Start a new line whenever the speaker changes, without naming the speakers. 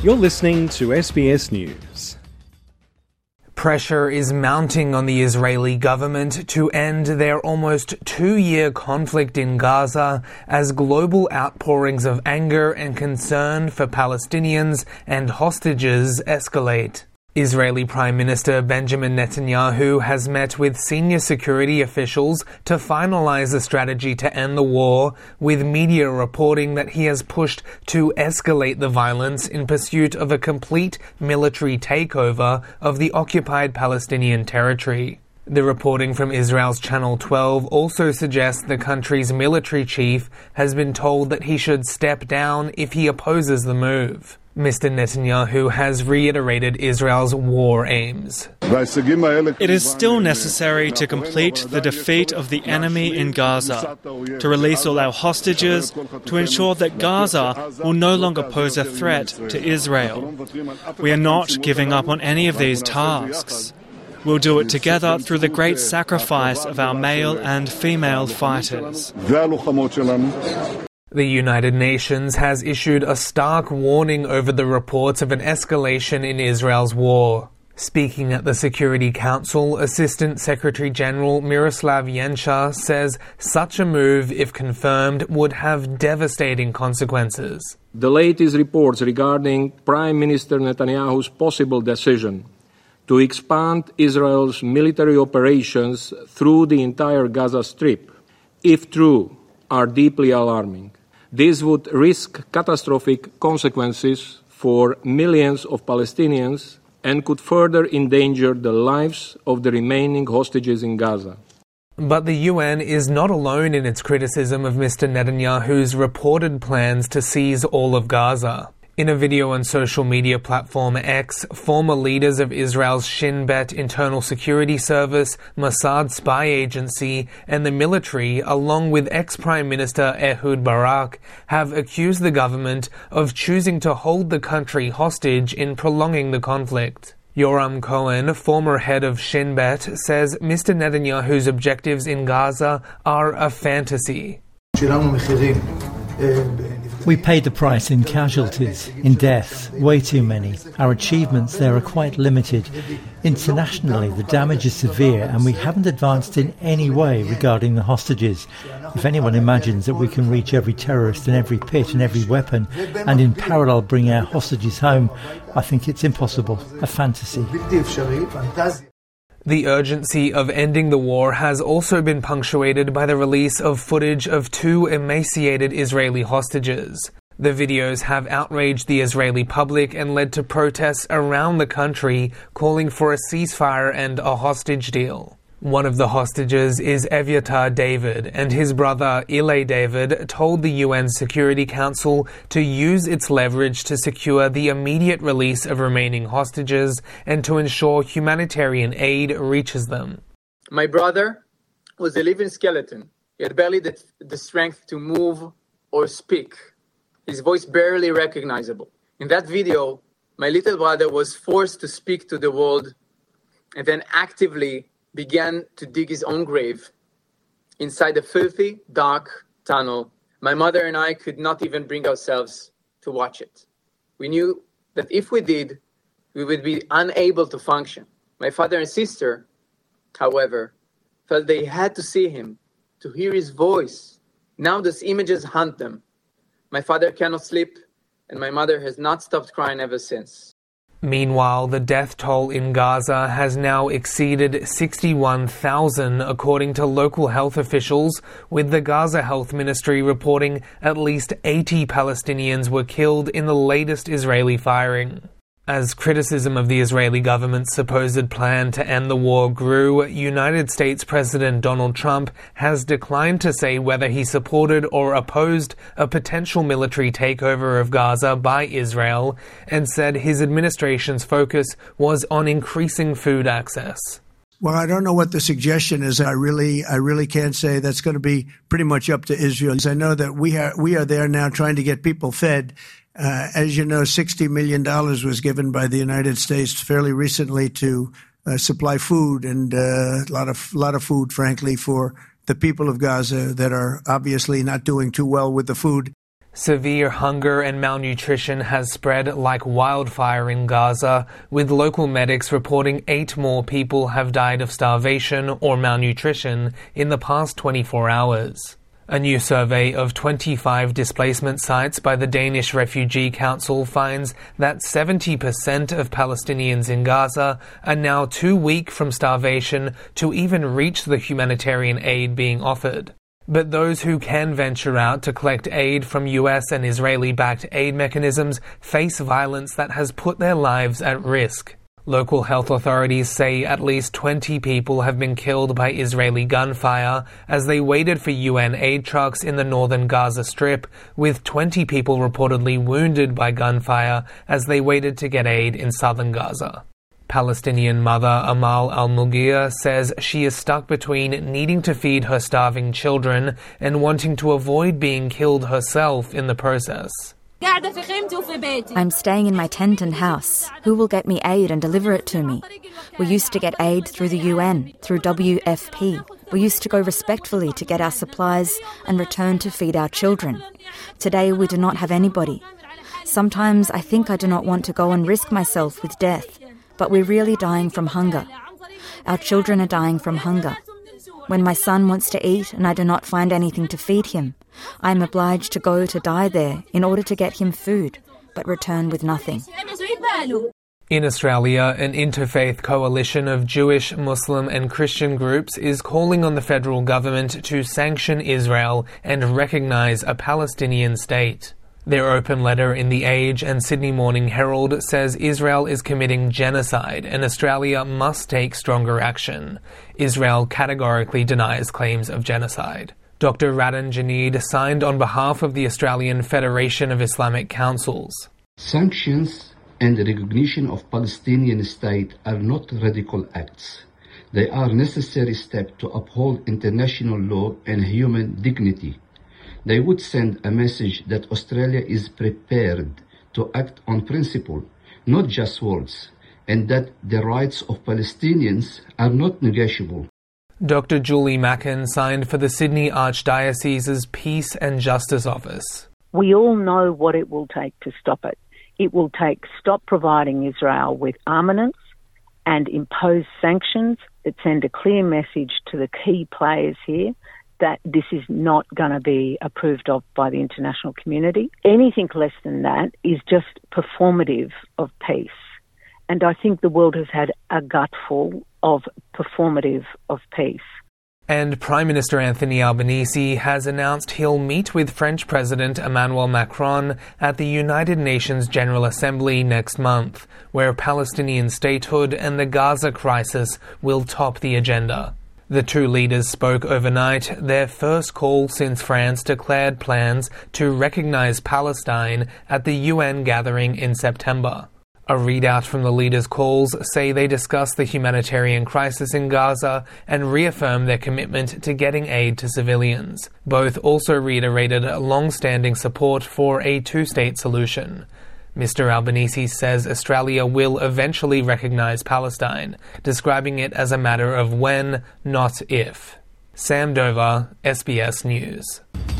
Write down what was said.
You're listening to SBS News.
Pressure is mounting on the Israeli government to end their almost 2-year conflict in Gaza as global outpourings of anger and concern for Palestinians and hostages escalate. Israeli Prime Minister Benjamin Netanyahu has met with senior security officials to finalize a strategy to end the war, with media reporting that he has pushed to escalate the violence in pursuit of a complete military takeover of the occupied Palestinian territory. The reporting from Israel's Channel 12 also suggests the country's military chief has been told that he should step down if he opposes the move. Mr. Netanyahu has reiterated Israel's war aims.
It is still necessary to complete the defeat of the enemy in Gaza, to release all our hostages, to ensure that Gaza will no longer pose a threat to Israel. We are not giving up on any of these tasks. We'll do it together through the great sacrifice of our male and female fighters.
The United Nations has issued a stark warning over the reports of an escalation in Israel's war. Speaking at the Security Council, Assistant Secretary General Miroslav Yensha says such a move, if confirmed, would have devastating consequences.
The latest reports regarding Prime Minister Netanyahu's possible decision to expand Israel's military operations through the entire Gaza Strip, if true, are deeply alarming. This would risk catastrophic consequences for millions of Palestinians and could further endanger the lives of the remaining hostages in Gaza.
But the UN is not alone in its criticism of Mr. Netanyahu's reported plans to seize all of Gaza. In a video on social media platform X, former leaders of Israel's Shin Bet internal security service, Mossad spy agency, and the military, along with ex-Prime Minister Ehud Barak, have accused the government of choosing to hold the country hostage in prolonging the conflict. Yoram Cohen, former head of Shin Bet, says Mr. Netanyahu's objectives in Gaza are a fantasy.
We paid the price in casualties, in deaths, way too many. Our achievements there are quite limited. Internationally, the damage is severe and we haven't advanced in any way regarding the hostages. If anyone imagines that we can reach every terrorist in every pit and every weapon and in parallel bring our hostages home, I think it's impossible, a fantasy.
The urgency of ending the war has also been punctuated by the release of footage of 2 emaciated Israeli hostages. The videos have outraged the Israeli public and led to protests around the country calling for a ceasefire and a hostage deal. One of the hostages is Evyatar David, and his brother Ilay David told the UN Security Council to use its leverage to secure the immediate release of remaining hostages and to ensure humanitarian aid reaches them.
My brother was a living skeleton. He had barely the strength to move or speak. His voice barely recognizable. In that video, my little brother was forced to speak to the world and then actively began to dig his own grave inside a filthy, dark tunnel. My mother and I could not even bring ourselves to watch it. We knew that if we did, we would be unable to function. My father and sister, however, felt they had to see him, to hear his voice. Now those images haunt them. My father cannot sleep, and my mother has not stopped crying ever since.
Meanwhile, the death toll in Gaza has now exceeded 61,000, according to local health officials, with the Gaza Health Ministry reporting at least 80 Palestinians were killed in the latest Israeli firing. As criticism of the Israeli government's supposed plan to end the war grew, United States President Donald Trump has declined to say whether he supported or opposed a potential military takeover of Gaza by Israel, and said his administration's focus was on increasing food access.
Well, I don't know what the suggestion is. I really can't say. That's going to be pretty much up to Israel. I know that we are there now trying to get people fed. As you know, $60 million was given by the United States fairly recently to supply food, and a lot of food, frankly, for the people of Gaza that are obviously not doing too well with the food.
Severe hunger and malnutrition has spread like wildfire in Gaza, with local medics reporting 8 more people have died of starvation or malnutrition in the past 24 hours. A new survey of 25 displacement sites by the Danish Refugee Council finds that 70% of Palestinians in Gaza are now too weak from starvation to even reach the humanitarian aid being offered. But those who can venture out to collect aid from US and Israeli-backed aid mechanisms face violence that has put their lives at risk. Local health authorities say at least 20 people have been killed by Israeli gunfire as they waited for UN aid trucks in the northern Gaza Strip, with 20 people reportedly wounded by gunfire as they waited to get aid in southern Gaza. Palestinian mother Amal Al-Mughir says she is stuck between needing to feed her starving children and wanting to avoid being killed herself in the process.
I'm staying in my tent and house. Who will get me aid and deliver it to me? We used to get aid through the UN, through WFP. We used to go respectfully to get our supplies and return to feed our children. Today we do not have anybody. Sometimes I think I do not want to go and risk myself with death. But we're really dying from hunger. Our children are dying from hunger. When my son wants to eat and I do not find anything to feed him, I am obliged to go to die there in order to get him food, but return with nothing.
In Australia, an interfaith coalition of Jewish, Muslim and Christian groups is calling on the federal government to sanction Israel and recognise a Palestinian state. Their open letter in The Age and Sydney Morning Herald says Israel is committing genocide and Australia must take stronger action. Israel categorically denies claims of genocide. Dr. Radhan Janeed signed on behalf of the Australian Federation of Islamic Councils.
Sanctions and the recognition of Palestinian state are not radical acts. They are necessary steps to uphold international law and human dignity. They would send a message that Australia is prepared to act on principle, not just words, and that the rights of Palestinians are not negotiable.
Dr. Julie Mackin signed for the Sydney Archdiocese's Peace and Justice Office.
We all know what it will take to stop it. It will take stop providing Israel with armaments and impose sanctions that send a clear message to the key players here that this is not going to be approved of by the international community. Anything less than that is just performative of peace. And I think the world has had a gutful of performative of peace.
And Prime Minister Anthony Albanese has announced he'll meet with French President Emmanuel Macron at the United Nations General Assembly next month, where Palestinian statehood and the Gaza crisis will top the agenda. The two leaders spoke overnight, their first call since France declared plans to recognise Palestine at the UN gathering in September. A readout from the leaders' calls say they discussed the humanitarian crisis in Gaza and reaffirmed their commitment to getting aid to civilians. Both also reiterated long-standing support for a two-state solution. Mr. Albanese says Australia will eventually recognise Palestine, describing it as a matter of when, not if. Sam Dover, SBS News.